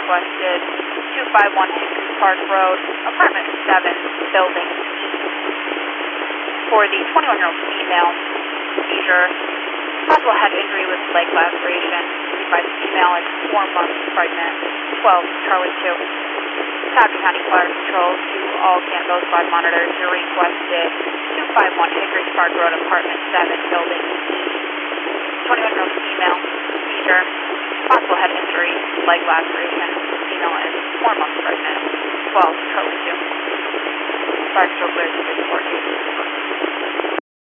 requested 251 Hickory Park Road, apartment 7, building E. For the 21-year-old female, seizure, possible head injury with leg laceration. By the female is 4 months pregnant. 12, Charlie 2. Cobb County Fire Control to all Canvas Squad monitors. Your requested 251 Hickory Park Road, apartment 7, building E. 21-year-old female, seizure, possible head injury, leg laceration. Female is 4 months pregnant. 12, Charlie 2. Fire Control clears to report cases.